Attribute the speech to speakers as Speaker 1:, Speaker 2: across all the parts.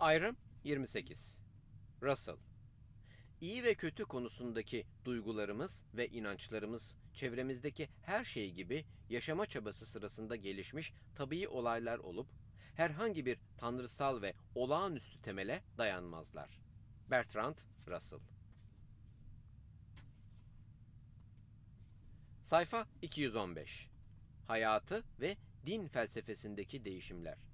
Speaker 1: Ayrım 28. Russell. İyi ve kötü konusundaki duygularımız ve inançlarımız çevremizdeki her şey gibi yaşama çabası sırasında gelişmiş tabii olaylar olup herhangi bir tanrısal ve olağanüstü temele dayanmazlar. Bertrand Russell. Sayfa 215. Hayatı ve din felsefesindeki değişimler.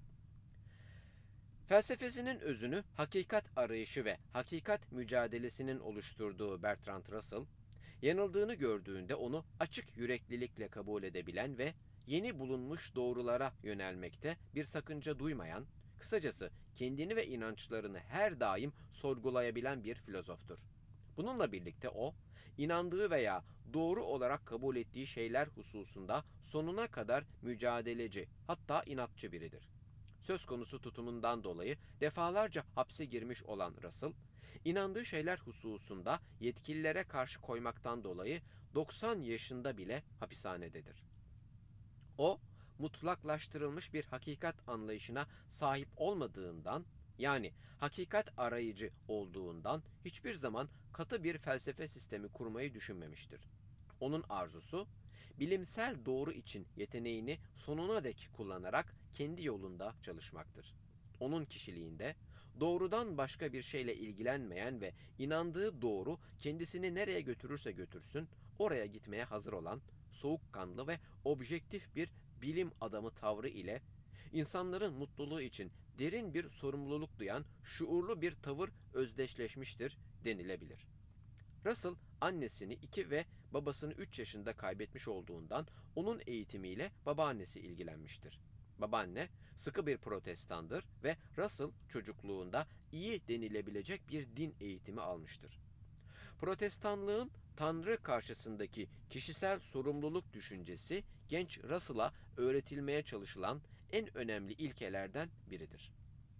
Speaker 1: Felsefesinin özünü hakikat arayışı ve hakikat mücadelesinin oluşturduğu Bertrand Russell, yanıldığını gördüğünde onu açık yüreklilikle kabul edebilen ve yeni bulunmuş doğrulara yönelmekte bir sakınca duymayan, kısacası kendini ve inançlarını her daim sorgulayabilen bir filozoftur. Bununla birlikte o, inandığı veya doğru olarak kabul ettiği şeyler hususunda sonuna kadar mücadeleci, hatta inatçı biridir. Söz konusu tutumundan dolayı defalarca hapse girmiş olan Russell, inandığı şeyler hususunda yetkililere karşı koymaktan dolayı 90 yaşında bile hapishanededir. O, mutlaklaştırılmış bir hakikat anlayışına sahip olmadığından, yani hakikat arayıcı olduğundan hiçbir zaman katı bir felsefe sistemi kurmayı düşünmemiştir. Onun arzusu, bilimsel doğru için yeteneğini sonuna dek kullanarak kendi yolunda çalışmaktır. Onun kişiliğinde doğrudan başka bir şeyle ilgilenmeyen ve inandığı doğru kendisini nereye götürürse götürsün oraya gitmeye hazır olan, soğukkanlı ve objektif bir bilim adamı tavrı ile insanların mutluluğu için derin bir sorumluluk duyan şuurlu bir tavır özdeşleşmiştir denilebilir. Russell annesini 2 ve babasını 3 yaşında kaybetmiş olduğundan onun eğitimiyle babaannesi ilgilenmiştir. Babaanne sıkı bir protestandır ve Russell çocukluğunda iyi denilebilecek bir din eğitimi almıştır. Protestanlığın Tanrı karşısındaki kişisel sorumluluk düşüncesi genç Russell'a öğretilmeye çalışılan en önemli ilkelerden biridir.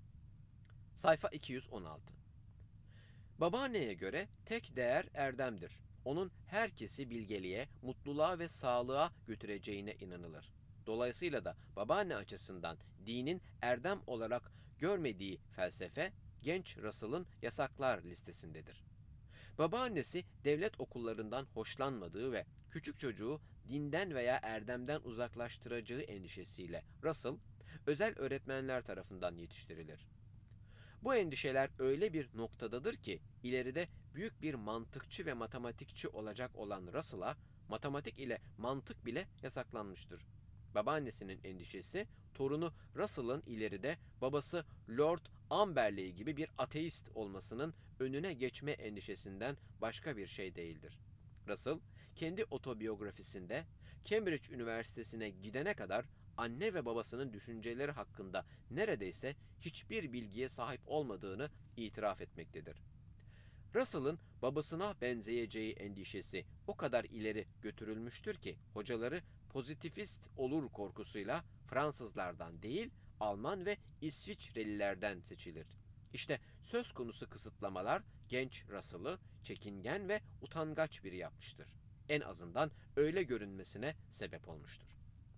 Speaker 1: Sayfa 216. Babaanneye göre tek değer erdemdir. Onun herkesi bilgeliğe, mutluluğa ve sağlığa götüreceğine inanılır. Dolayısıyla da babaanne açısından dinin erdem olarak görmediği felsefe, genç Russell'ın yasaklar listesindedir. Babaannesi devlet okullarından hoşlanmadığı ve küçük çocuğu dinden veya erdemden uzaklaştıracağı endişesiyle Russell, özel öğretmenler tarafından yetiştirilir. Bu endişeler öyle bir noktadadır ki ileride büyük bir mantıkçı ve matematikçi olacak olan Russell'a matematik ile mantık bile yasaklanmıştır. Babaannesinin endişesi torunu Russell'ın ileride babası Lord Amberley gibi bir ateist olmasının önüne geçme endişesinden başka bir şey değildir. Russell kendi otobiyografisinde Cambridge Üniversitesi'ne gidene kadar anne ve babasının düşünceleri hakkında neredeyse hiçbir bilgiye sahip olmadığını itiraf etmektedir. Russell'ın babasına benzeyeceği endişesi o kadar ileri götürülmüştür ki hocaları pozitivist olur korkusuyla Fransızlardan değil Alman ve İsviçrelilerden seçilir. İşte söz konusu kısıtlamalar genç Russell'ı çekingen ve utangaç biri yapmıştır. En azından öyle görünmesine sebep olmuştur.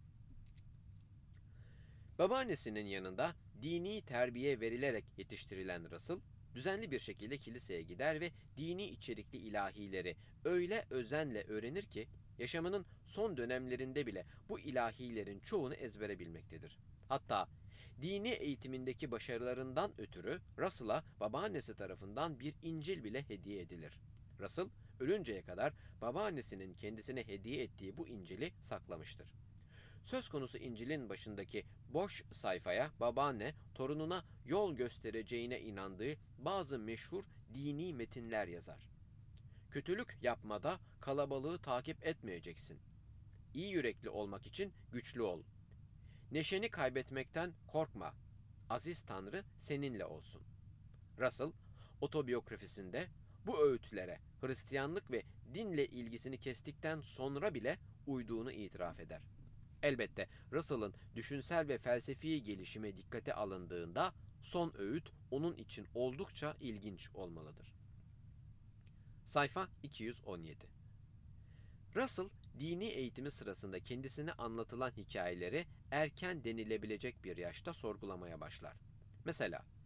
Speaker 1: Babaannesinin yanında dini terbiye verilerek yetiştirilen Russell, düzenli bir şekilde kiliseye gider ve dini içerikli ilahileri öyle özenle öğrenir ki, yaşamının son dönemlerinde bile bu ilahilerin çoğunu ezbere bilmektedir. Hatta dini eğitimindeki başarılarından ötürü Russell'a babaannesi tarafından bir İncil bile hediye edilir. Russell, ölünceye kadar babaannesinin kendisine hediye ettiği bu İncil'i saklamıştır. Söz konusu İncil'in başındaki boş sayfaya babaanne torununa yol göstereceğine inandığı bazı meşhur dini metinler yazar. Kötülük yapmada kalabalığı takip etmeyeceksin. İyi yürekli olmak için güçlü ol. Neşeni kaybetmekten korkma. Aziz Tanrı seninle olsun. Russell, otobiyografisinde bu öğütlere Hristiyanlık ve dinle ilgisini kestikten sonra bile uyduğunu itiraf eder. Elbette Russell'ın düşünsel ve felsefi gelişime dikkate alındığında son öğüt onun için oldukça ilginç olmalıdır. Sayfa 217. Russell, dini eğitimi sırasında kendisine anlatılan hikayeleri erken denilebilecek bir yaşta sorgulamaya başlar. Mesela,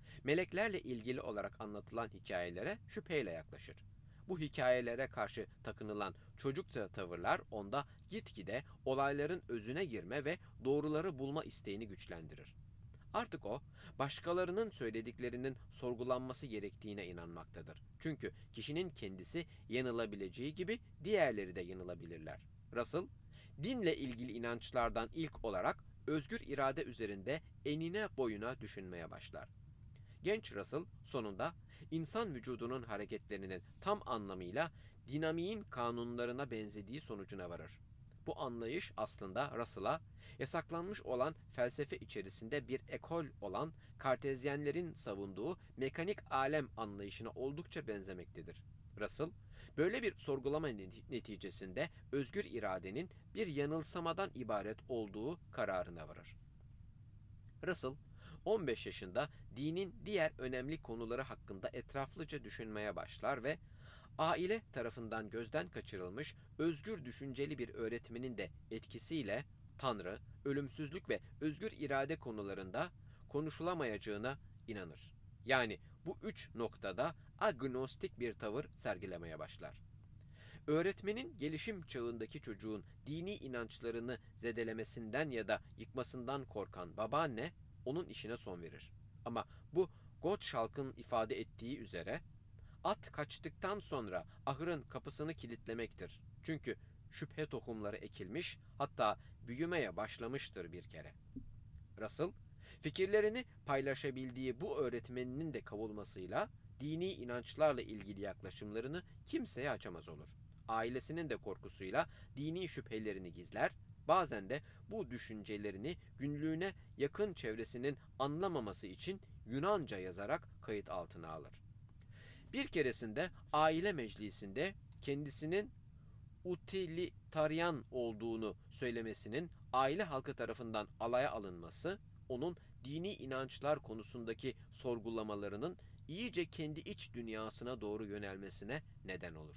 Speaker 1: Meleklerle ilgili olarak anlatılan hikayelere şüpheyle yaklaşır. Bu hikayelere karşı takınılan çocukça tavırlar onda gitgide olayların özüne girme ve doğruları bulma isteğini güçlendirir. Artık o, başkalarının söylediklerinin sorgulanması gerektiğine inanmaktadır. Çünkü kişinin kendisi yanılabileceği gibi diğerleri de yanılabilirler. Russell, dinle ilgili inançlardan ilk olarak özgür irade üzerinde enine boyuna düşünmeye başlar. Genç Russell sonunda insan vücudunun hareketlerinin tam anlamıyla dinamiğin kanunlarına benzediği sonucuna varır. Bu anlayış aslında Russell'a yasaklanmış olan felsefe içerisinde bir ekol olan Kartezyenlerin savunduğu mekanik alem anlayışına oldukça benzemektedir. Russell, böyle bir sorgulama neticesinde özgür iradenin bir yanılsamadan ibaret olduğu kararına varır. Russell, 15 yaşında dinin diğer önemli konuları hakkında etraflıca düşünmeye başlar ve aile tarafından gözden kaçırılmış özgür düşünceli bir öğretmenin de etkisiyle Tanrı, ölümsüzlük ve özgür irade konularında konuşulamayacağına inanır. Yani bu üç noktada agnostik bir tavır sergilemeye başlar. Öğretmenin gelişim çağındaki çocuğun dini inançlarını zedelemesinden ya da yıkmasından korkan babaanne onun işine son verir. Ama bu Gottschalk'ın ifade ettiği üzere at kaçtıktan sonra ahırın kapısını kilitlemektir. Çünkü şüphe tohumları ekilmiş, hatta büyümeye başlamıştır bir kere. Russell, fikirlerini paylaşabildiği bu öğretmeninin de kavulmasıyla dini inançlarla ilgili yaklaşımlarını kimseye açamaz olur. Ailesinin de korkusuyla dini şüphelerini gizler, bazen de bu düşüncelerini günlüğüne yakın çevresinin anlamaması için Yunanca yazarak kayıt altına alır. Bir keresinde aile meclisinde kendisinin utilitarian olduğunu söylemesinin aile halkı tarafından alaya alınması, onun dini inançlar konusundaki sorgulamalarının iyice kendi iç dünyasına doğru yönelmesine neden olur.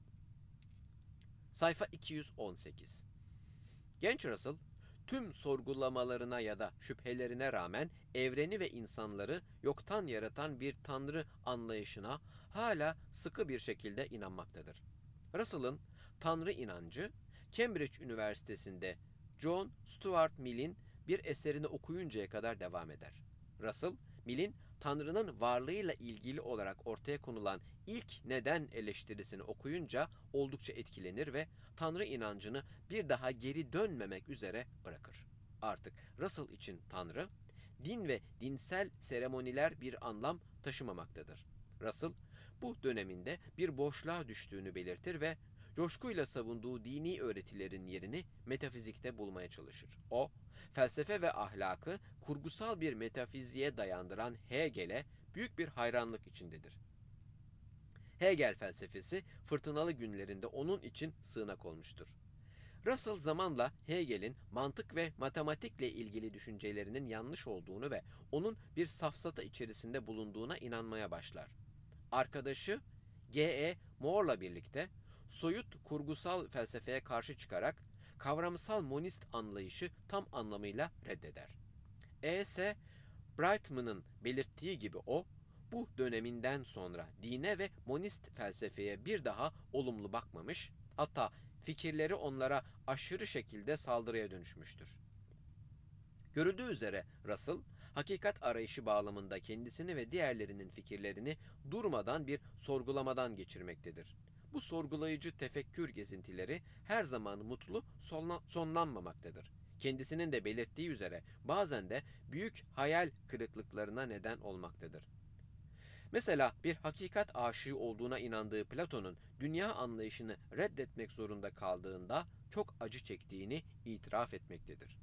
Speaker 1: Sayfa 218. Genç Russell, tüm sorgulamalarına ya da şüphelerine rağmen evreni ve insanları yoktan yaratan bir tanrı anlayışına hala sıkı bir şekilde inanmaktadır. Russell'ın tanrı inancı, Cambridge Üniversitesi'nde John Stuart Mill'in bir eserini okuyuncaya kadar devam eder. Russell, Mill'in Tanrı'nın varlığıyla ilgili olarak ortaya konulan ilk neden eleştirisini okuyunca oldukça etkilenir ve Tanrı inancını bir daha geri dönmemek üzere bırakır. Artık Russell için Tanrı, din ve dinsel seremoniler bir anlam taşımamaktadır. Russell, bu döneminde bir boşluğa düştüğünü belirtir ve coşkuyla savunduğu dini öğretilerin yerini metafizikte bulmaya çalışır. O, felsefe ve ahlakı kurgusal bir metafiziğe dayandıran Hegel'e büyük bir hayranlık içindedir. Hegel felsefesi fırtınalı günlerinde onun için sığınak olmuştur. Russell zamanla Hegel'in mantık ve matematikle ilgili düşüncelerinin yanlış olduğunu ve onun bir safsata içerisinde bulunduğuna inanmaya başlar. Arkadaşı G.E. Moore'la birlikte soyut kurgusal felsefeye karşı çıkarak kavramsal monist anlayışı tam anlamıyla reddeder. E.S. Brightman'ın belirttiği gibi o, bu döneminden sonra dine ve monist felsefeye bir daha olumlu bakmamış, hatta fikirleri onlara aşırı şekilde saldırıya dönüşmüştür. Görüldüğü üzere Russell, hakikat arayışı bağlamında kendisini ve diğerlerinin fikirlerini durmadan bir sorgulamadan geçirmektedir. Bu sorgulayıcı tefekkür gezintileri her zaman mutlu sonlanmamaktadır. Kendisinin de belirttiği üzere bazen de büyük hayal kırıklıklarına neden olmaktadır. Mesela bir hakikat aşığı olduğuna inandığı Platon'un dünya anlayışını reddetmek zorunda kaldığında çok acı çektiğini itiraf etmektedir.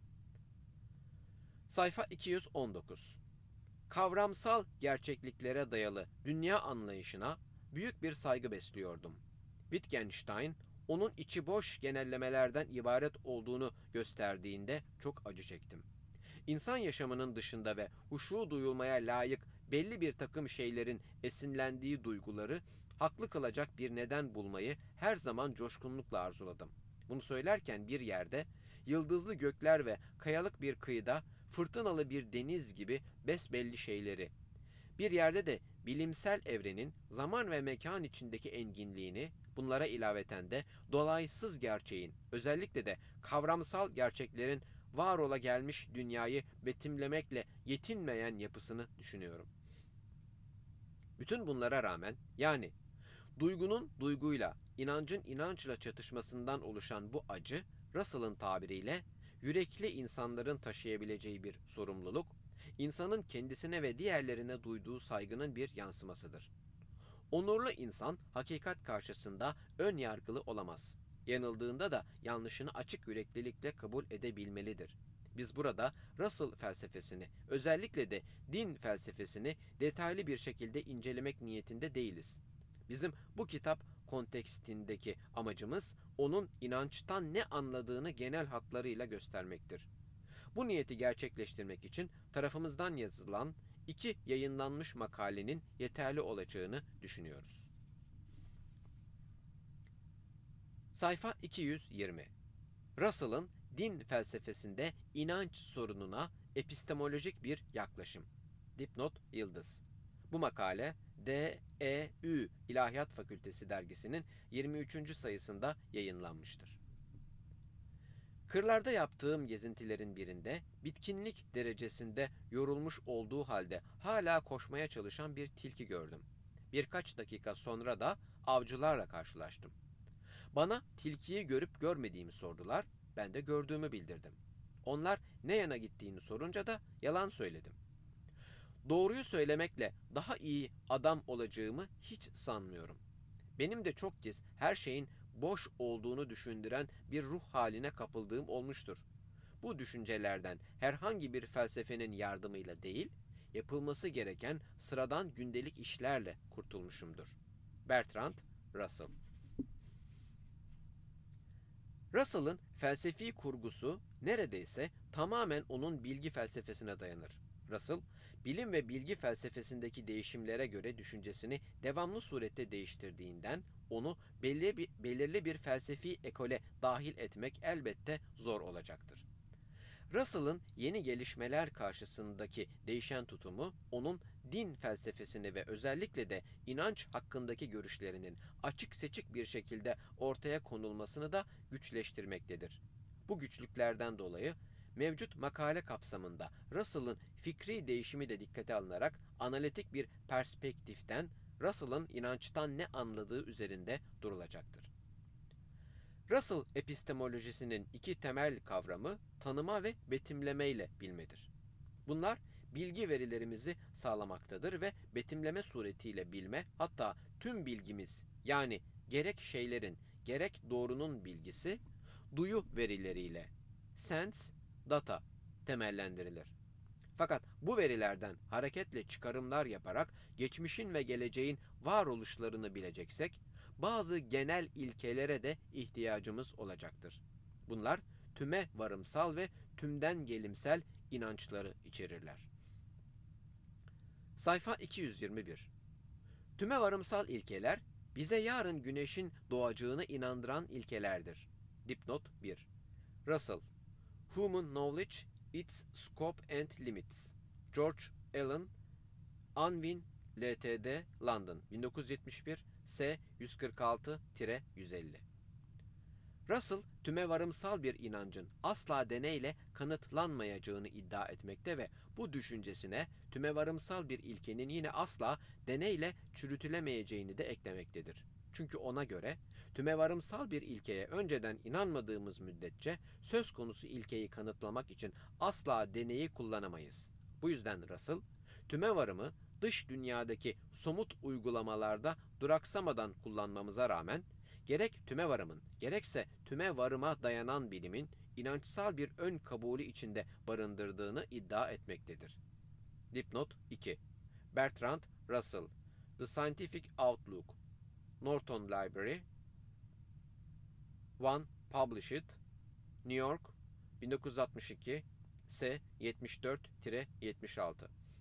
Speaker 1: Sayfa 219. Kavramsal gerçekliklere dayalı dünya anlayışına büyük bir saygı besliyordum. Wittgenstein, onun içi boş genellemelerden ibaret olduğunu gösterdiğinde çok acı çektim. İnsan yaşamının dışında ve huşu duyulmaya layık belli bir takım şeylerin esinlendiği duyguları haklı kılacak bir neden bulmayı her zaman coşkunlukla arzuladım. Bunu söylerken bir yerde, yıldızlı gökler ve kayalık bir kıyıda fırtınalı bir deniz gibi besbelli şeyleri, Bir yerde de bilimsel evrenin zaman ve mekan içindeki enginliğini, bunlara ilaveten de dolaysız gerçeğin, özellikle de kavramsal gerçeklerin var ola gelmiş dünyayı betimlemekle yetinmeyen yapısını düşünüyorum. Bütün bunlara rağmen, yani duygunun duyguyla, inancın inançla çatışmasından oluşan bu acı, Russell'ın tabiriyle yürekli insanların taşıyabileceği bir sorumluluk, insanın kendisine ve diğerlerine duyduğu saygının bir yansımasıdır. Onurlu insan hakikat karşısında ön yargılı olamaz. Yanıldığında da yanlışını açık yüreklilikle kabul edebilmelidir. Biz burada Russell felsefesini, özellikle de din felsefesini detaylı bir şekilde incelemek niyetinde değiliz. Bizim bu kitap kontekstindeki amacımız onun inançtan ne anladığını genel hatlarıyla göstermektir. Bu niyeti gerçekleştirmek için tarafımızdan yazılan 2 yayınlanmış makalenin yeterli olacağını düşünüyoruz. Sayfa 220. Russell'ın din felsefesinde inanç sorununa epistemolojik bir yaklaşım. Dipnot Yıldız. Bu makale DEÜ İlahiyat Fakültesi dergisinin 23. sayısında yayınlanmıştır. Kırlarda yaptığım gezintilerin birinde bitkinlik derecesinde yorulmuş olduğu halde hala koşmaya çalışan bir tilki gördüm. Birkaç dakika sonra da avcılarla karşılaştım. Bana tilkiyi görüp görmediğimi sordular, ben de gördüğümü bildirdim. Onlar ne yana gittiğini sorunca da yalan söyledim. Doğruyu söylemekle daha iyi adam olacağımı hiç sanmıyorum. Benim de çok kez her şeyin boş olduğunu düşündüren bir ruh haline kapıldığım olmuştur. Bu düşüncelerden herhangi bir felsefenin yardımıyla değil, yapılması gereken sıradan gündelik işlerle kurtulmuşumdur. Bertrand Russell. Russell'ın felsefi kurgusu neredeyse tamamen onun bilgi felsefesine dayanır. Russell, bilim ve bilgi felsefesindeki değişimlere göre düşüncesini devamlı surette değiştirdiğinden onu belirli bir felsefi ekole dahil etmek elbette zor olacaktır. Russell'ın yeni gelişmeler karşısındaki değişen tutumu, onun din felsefesini ve özellikle de inanç hakkındaki görüşlerinin açık seçik bir şekilde ortaya konulmasını da güçleştirmektedir. Bu güçlüklerden dolayı mevcut makale kapsamında Russell'ın fikri değişimi de dikkate alınarak analitik bir perspektiften Russell'ın inançtan ne anladığı üzerinde durulacaktır. Russell epistemolojisinin 2 temel kavramı tanıma ve betimleme ile bilmedir. Bunlar bilgi verilerimizi sağlamaktadır ve betimleme suretiyle bilme, hatta tüm bilgimiz, yani gerek şeylerin gerek doğrunun bilgisi duyu verileriyle sense data temellendirilir. Fakat bu verilerden hareketle çıkarımlar yaparak geçmişin ve geleceğin varoluşlarını bileceksek, bazı genel ilkelere de ihtiyacımız olacaktır. Bunlar tüme varımsal ve tümden gelimsel inançları içerirler. Sayfa 221. Tüme varımsal ilkeler, bize yarın güneşin doğacağını inandıran ilkelerdir. Dipnot 1. Russell, Human Knowledge, Its Scope and Limits. George Allen, Unwin, Ltd. London, 1971, S. 146-150. Russell, tümevarımsal bir inancın asla deneyle kanıtlanmayacağını iddia etmekte ve bu düşüncesine tümevarımsal bir ilkenin yine asla deneyle çürütülemeyeceğini de eklemektedir. Çünkü ona göre tümevarımsal bir ilkeye önceden inanmadığımız müddetçe söz konusu ilkeyi kanıtlamak için asla deneyi kullanamayız. Bu yüzden Russell, tümevarımı dış dünyadaki somut uygulamalarda duraksamadan kullanmamıza rağmen gerek tümevarımın gerekse tümevarıma dayanan bilimin inançsal bir ön kabulü içinde barındırdığını iddia etmektedir. Dipnot 2. Bertrand Russell, The Scientific Outlook, Norton Library, 1 Published, New York, 1962, S. 74-76.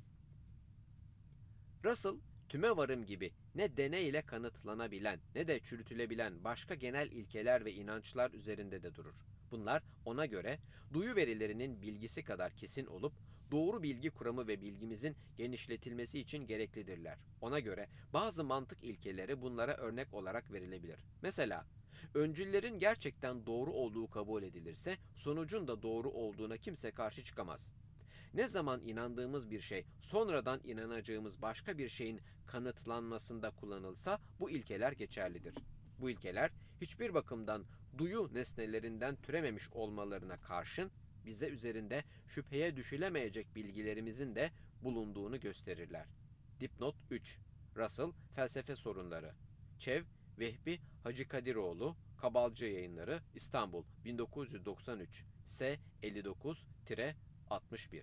Speaker 1: Russell, tümevarım gibi ne deneyle kanıtlanabilen ne de çürütülebilen başka genel ilkeler ve inançlar üzerinde de durur. Bunlar ona göre duyu verilerinin bilgisi kadar kesin olup doğru bilgi kuramı ve bilgimizin genişletilmesi için gereklidirler. Ona göre bazı mantık ilkeleri bunlara örnek olarak verilebilir. Mesela, öncüllerin gerçekten doğru olduğu kabul edilirse, sonucun da doğru olduğuna kimse karşı çıkamaz. Ne zaman inandığımız bir şey, sonradan inanacağımız başka bir şeyin kanıtlanmasında kullanılsa bu ilkeler geçerlidir. Bu ilkeler hiçbir bakımdan duyu nesnelerinden türememiş olmalarına karşın bize üzerinde şüpheye düşülemeyecek bilgilerimizin de bulunduğunu gösterirler. Dipnot 3. Russell, Felsefe Sorunları. Çev, Vehbi Hacı Kadiroğlu, Kabalcı Yayınları, İstanbul, 1993. S. 59-61.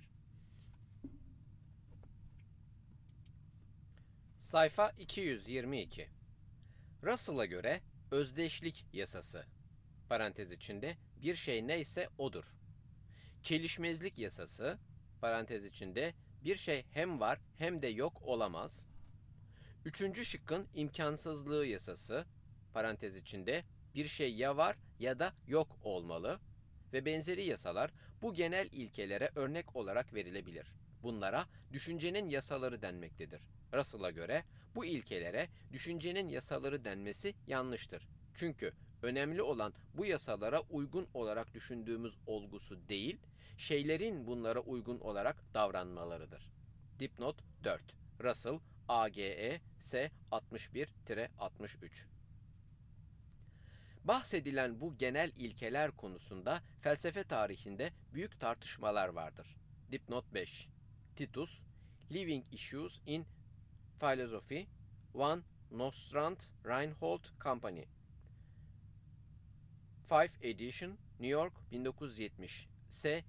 Speaker 1: Sayfa 222. Russell'a göre özdeşlik yasası, parantez içinde bir şey neyse odur. Çelişmezlik yasası, parantez içinde bir şey hem var hem de yok olamaz. Üçüncü şıkkın imkansızlığı yasası, parantez içinde bir şey ya var ya da yok olmalı ve benzeri yasalar bu genel ilkelere örnek olarak verilebilir. Bunlara düşüncenin yasaları denmektedir. Russell'a göre bu ilkelere düşüncenin yasaları denmesi yanlıştır. Çünkü önemli olan bu yasalara uygun olarak düşündüğümüz olgusu değil, şeylerin bunlara uygun olarak davranmalarıdır. Dipnot 4. Russell, AGE, S 61-63. Bahsedilen bu genel ilkeler konusunda felsefe tarihinde büyük tartışmalar vardır. Dipnot 5. Titus, Living Issues in Philosophy, Van Nostrand Reinhold Company. 5 Edition, New York, 1970. S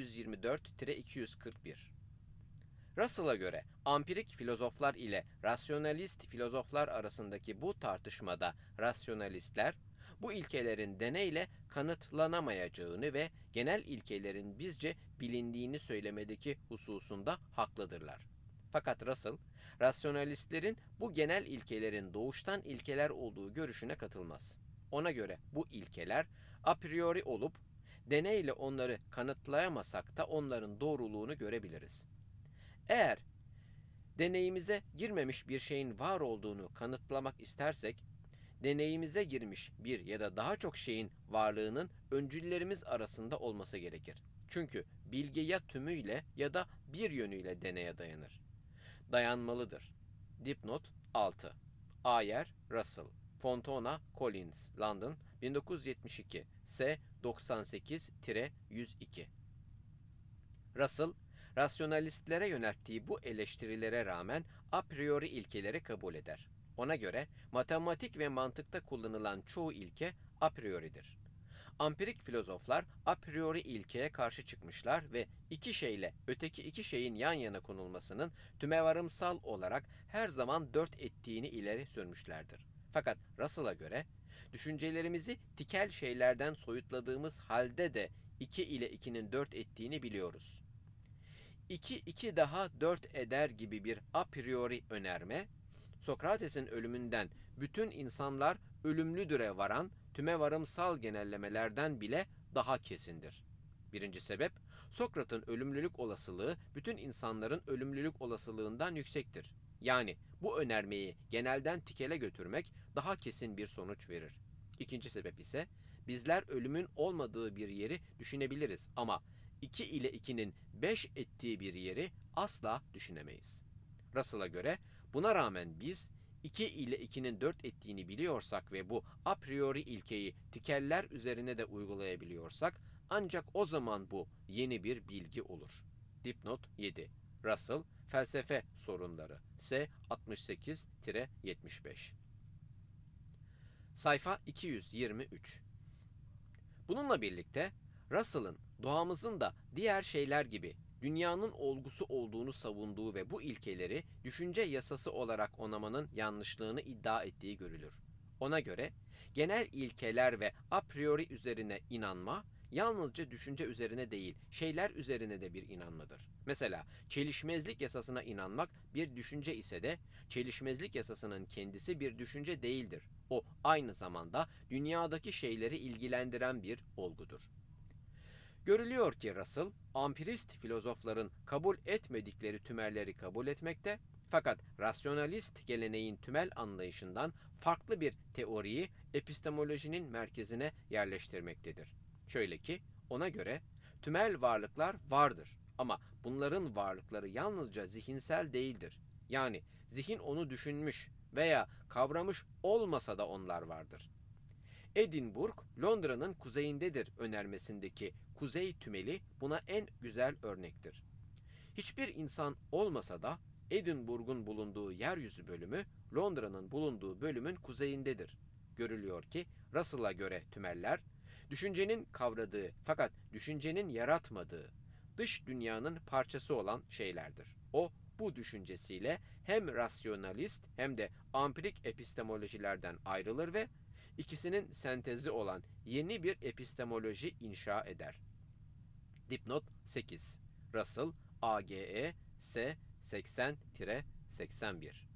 Speaker 1: 224-241. Russell'a göre ampirik filozoflar ile rasyonalist filozoflar arasındaki bu tartışmada rasyonalistler, bu ilkelerin deneyle kanıtlanamayacağını ve genel ilkelerin bizce bilindiğini söylemedeki hususunda haklıdırlar. Fakat Russell, rasyonalistlerin bu genel ilkelerin doğuştan ilkeler olduğu görüşüne katılmaz. Ona göre bu ilkeler a priori olup, deneyle onları kanıtlayamasak da onların doğruluğunu görebiliriz. Eğer deneyimize girmemiş bir şeyin var olduğunu kanıtlamak istersek, deneyimize girmiş bir ya da daha çok şeyin varlığının öncüllerimiz arasında olması gerekir. Çünkü bilgi ya tümüyle ya da bir yönüyle deneye dayanır. Dayanmalıdır. Dipnot 6. Ayer, Russell, Fontana, Collins, London, 1972. S 98-102. Russell, rasyonalistlere yönelttiği bu eleştirilere rağmen a priori ilkeleri kabul eder. Ona göre matematik ve mantıkta kullanılan çoğu ilke a priori'dir. Ampirik filozoflar a priori ilkeye karşı çıkmışlar ve iki şeyle öteki iki şeyin yan yana konulmasının tümevarımsal olarak her zaman dört ettiğini ileri sürmüşlerdir. Fakat Russell'a göre düşüncelerimizi tikel şeylerden soyutladığımız halde de 2 ile 2'nin 4 ettiğini biliyoruz. 2 2 daha 4 eder gibi bir a priori önerme, Sokrates'in ölümünden bütün insanlar ölümlüdüre varan tümevarımsal genellemelerden bile daha kesindir. Birinci sebep, Sokrat'ın ölümlülük olasılığı bütün insanların ölümlülük olasılığından yüksektir. Yani bu önermeyi genelden tikele götürmek daha kesin bir sonuç verir. İkinci sebep ise bizler ölümün olmadığı bir yeri düşünebiliriz ama 2 ile 2'nin 5 ettiği bir yeri asla düşünemeyiz. Russell'a göre buna rağmen biz 2 ile 2'nin 4 ettiğini biliyorsak ve bu a priori ilkeyi tikeller üzerine de uygulayabiliyorsak ancak o zaman bu yeni bir bilgi olur. Dipnot 7. Russell, Felsefe Sorunları. S 68-75. Sayfa 223. Bununla birlikte Russell'ın doğamızın da diğer şeyler gibi dünyanın olgusu olduğunu savunduğu ve bu ilkeleri düşünce yasası olarak onamanın yanlışlığını iddia ettiği görülür. Ona göre genel ilkeler ve a priori üzerine inanma yalnızca düşünce üzerine değil, şeyler üzerine de bir inanmadır. Mesela çelişmezlik yasasına inanmak bir düşünce ise de çelişmezlik yasasının kendisi bir düşünce değildir. O aynı zamanda dünyadaki şeyleri ilgilendiren bir olgudur. Görülüyor ki Russell, ampirist filozofların kabul etmedikleri tümelleri kabul etmekte, fakat rasyonalist geleneğin tümel anlayışından farklı bir teoriyi epistemolojinin merkezine yerleştirmektedir. Şöyle ki, ona göre tümel varlıklar vardır ama bunların varlıkları yalnızca zihinsel değildir. Yani zihin onu düşünmüş veya kavramış olmasa da onlar vardır. Edinburgh, Londra'nın kuzeyindedir önermesindeki kuzey tümeli buna en güzel örnektir. Hiçbir insan olmasa da Edinburgh'un bulunduğu yeryüzü bölümü Londra'nın bulunduğu bölümün kuzeyindedir. Görülüyor ki Russell'a göre tümeller, düşüncenin kavradığı fakat düşüncenin yaratmadığı, dış dünyanın parçası olan şeylerdir. O, bu düşüncesiyle hem rasyonalist hem de ampirik epistemolojilerden ayrılır ve ikisinin sentezi olan yeni bir epistemoloji inşa eder. Dipnot 8. Russell, AGE, S 80-81